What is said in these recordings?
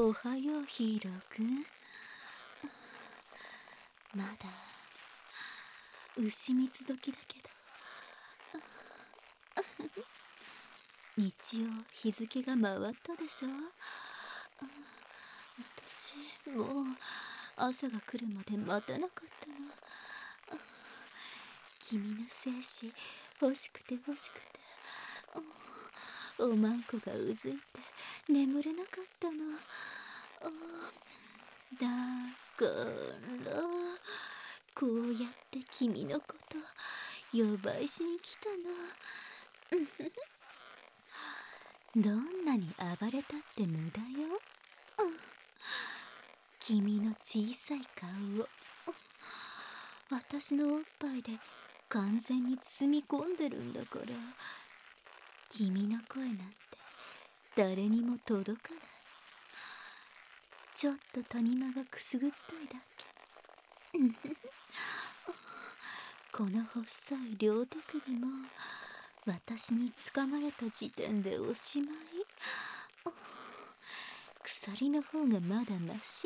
おはようヒーローくん。まだ牛蜜時だけど、日曜日付が回ったでしょ。私もう朝が来るまで待てなかったの。君の精子欲しくて欲しくて、おまんこがうずいて眠れなかったの。だからこうやって君のこと呼ばいしに来たの。どんなに暴れたって無駄よ。君の小さい顔を私のおっぱいで完全に包み込んでるんだから、君の声なんて誰にも届かない。ちょっと谷間がくすぐったいだけ。この細い両手首も私に掴まれた時点でおしまい。鎖の方がまだマシ。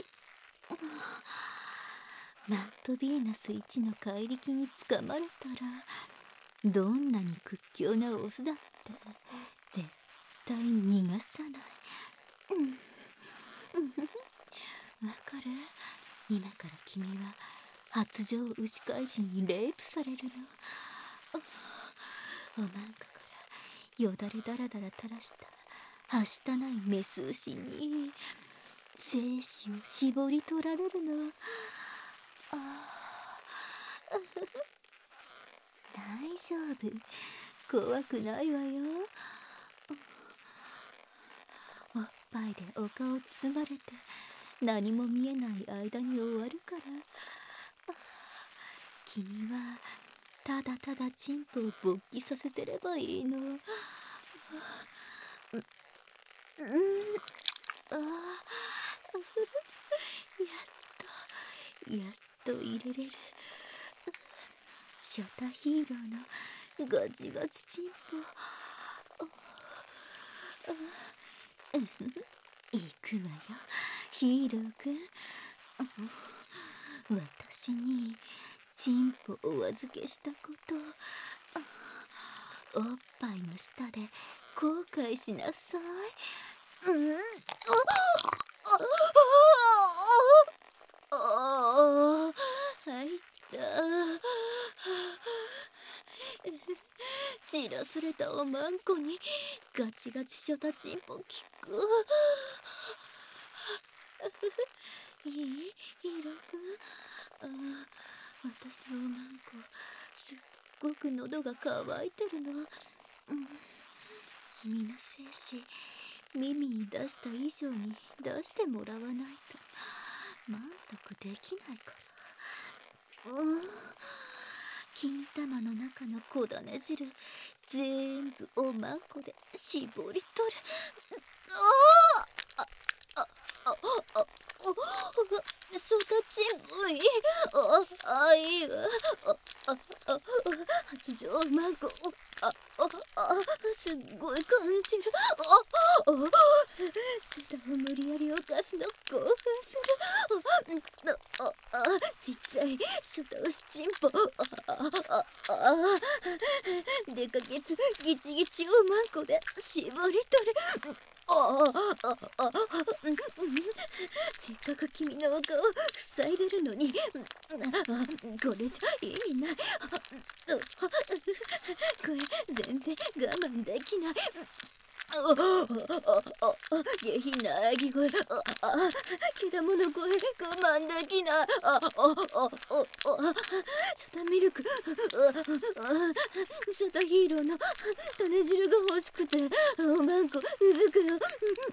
マットヴィーナス一の怪力に掴まれたら、どんなに屈強なオスだって絶対逃がさない。わかる？今から君は発情牛怪人にレイプされるの。おまんこからよだれだらだら垂らしたはしたないメス牛に精子を絞り取られるの。大丈夫、怖くないわよ。おっぱいでお顔包まれて何も見えない間に終わるから。君はただただチンポを勃起させてればいいの。やっと入れれる。ショタヒーローのガチガチチンポ。行くわよヒーローくん。私にチンポをお預けしたこと、おっぱいの下で後悔しなさい。入った。散らされたおまんこにガチガチショタチンポ効く。いい？ヒーローくん。私のおまんこすっごく喉が渇いてるの。君の精子耳に出した以上に出してもらわないと満足できないから。金玉の中の小種汁全部おまんこで絞り取る。ショタチンポいい。いいわ。発情おまんこすっごい感じる。ショタを無理やり犯すの興奮する。ちっちゃいショタ押しチンポ。でかけつギチギチおまんこで絞り取る。せっかく君のお顔塞いでるのに、これじゃ意味ない。これ全然我慢できない。下品な喘ぎ声、けだもの声我慢できない。ショタミルク、ショタヒーローの種汁が欲しくておまんこうずくの。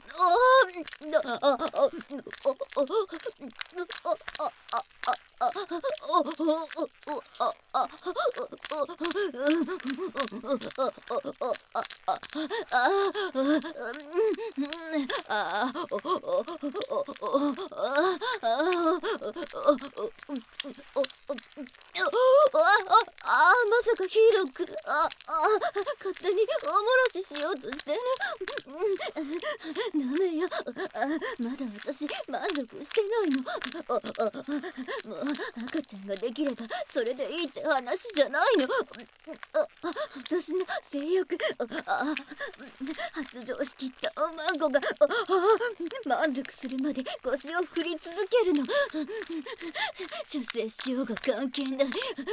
まさかヒーローくん、勝手におもらししようとしてる。ダメよ。まだ私もう赤ちゃんができればそれでいいって話じゃないの。私の性欲、発情しきったおまんこが満足するまで腰を振り続けるの。出生しようが関係ない。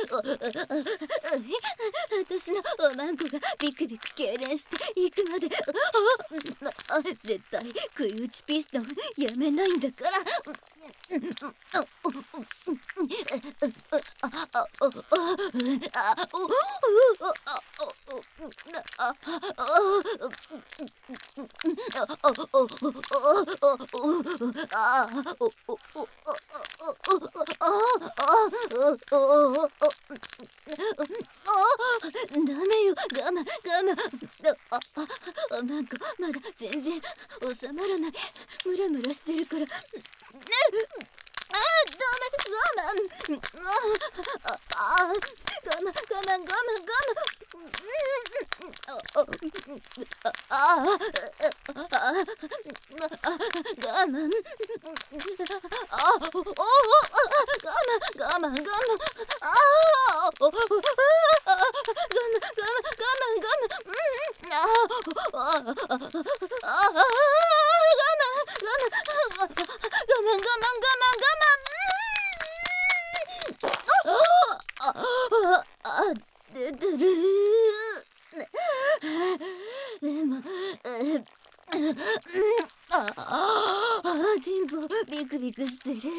私のおまんこがビクビク痙攣していくまで絶対食い打ちピストンやめないんだから。ダメよ、我慢。なんかまだ全然収まらない。ムラムラしてるから。ダメ、我慢。出てる。でもチンポビクビクしてる。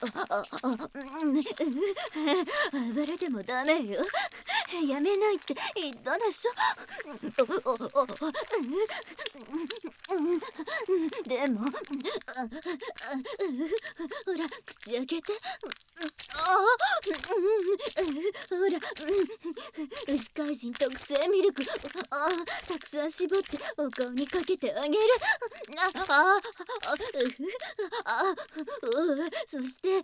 暴れてもダメよ。やめないって言ったでしょ。でもほら口開けて。ほら牛怪人特製ミルクたくさん絞ってお顔にかけてあげる。そして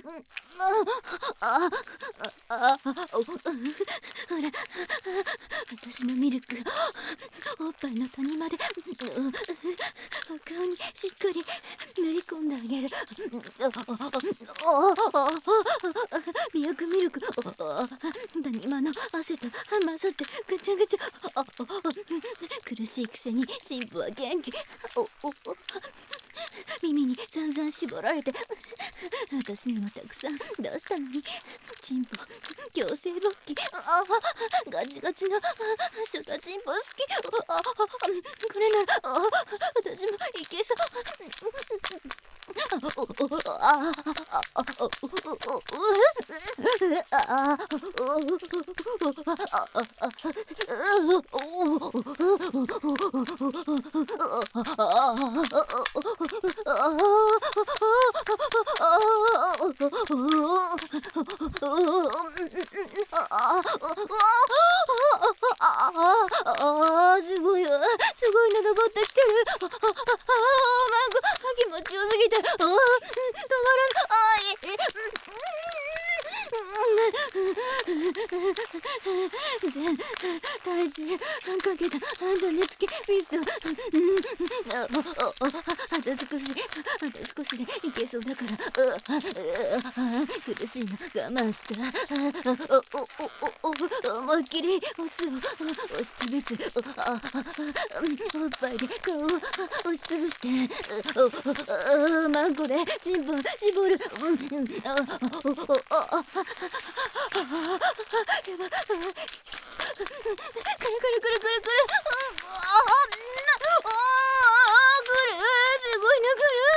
ほら私のミルクおっぱいの谷までお顔にしっかり塗り込んであげる。ミルク谷間の汗と混ざってぐちゃぐちゃ。苦しいくせにチンポは元気。耳に散々絞られて私にもたくさん出したのにチンポ強制勃起。ガチガチなショタチンポ好き。これなら私もいけそう。すごいの登ってきてる。気持ちよすぎて止まらない。全体重かけた種付けピストン。あと少しでいけそうだから。苦しいの我慢した。思いっきりオスを押しつぶす。おっぱいで顔を押しつぶしてマンコでチンポ絞る。やばくるすごいな。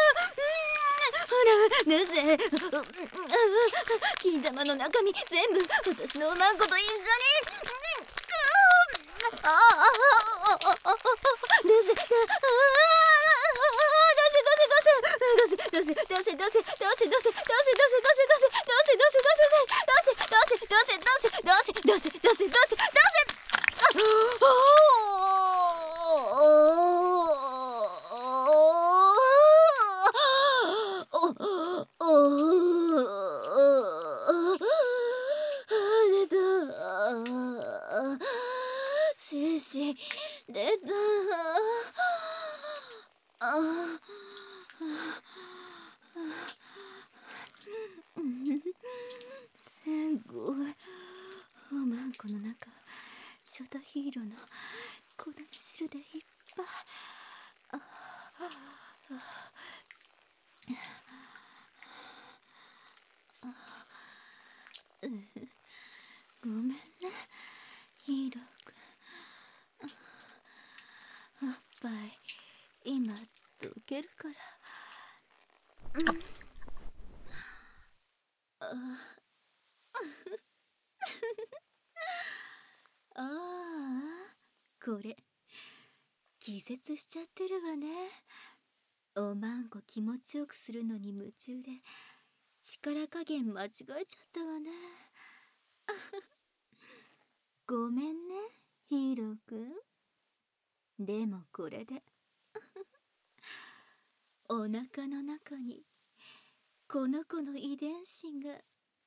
ほらなぜ金玉の中身全部私のマンコと一緒に。精子出た。 緒だ。ヒーローの粉汁でいっぱい。あごめんね、ヒーローくん。おっぱい今溶けるから。ああ、これ気絶しちゃってるわね。おまんこ気持ちよくするのに夢中で力加減間違えちゃったわね。ごめんね、ヒーローくん。でもこれでお腹の中にこの子の遺伝子が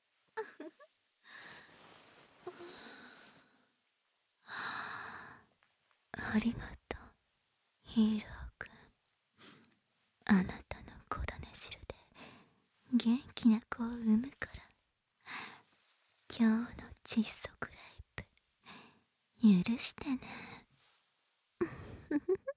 ありがとう、ヒーローくん。あなたの子種汁で元気な子を産むから。今日の窒息レイプ許してね。